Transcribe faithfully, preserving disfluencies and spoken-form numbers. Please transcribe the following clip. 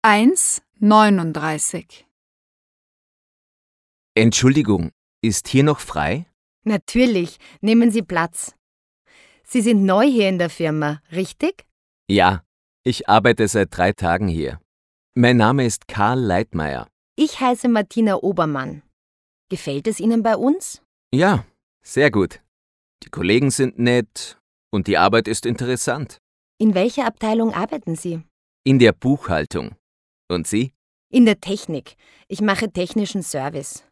eins neununddreißig. Entschuldigung, ist hier noch frei? Natürlich, nehmen Sie Platz. Sie sind neu hier in der Firma, richtig? Ja, ich arbeite seit drei Tagen hier. Mein Name ist Karl Leitmeier. Ich heiße Martina Obermann. Gefällt es Ihnen bei uns? Ja, sehr gut. Die Kollegen sind nett und die Arbeit ist interessant. In welcher Abteilung arbeiten Sie? In der Buchhaltung. Und Sie? In der Technik. Ich mache technischen Service.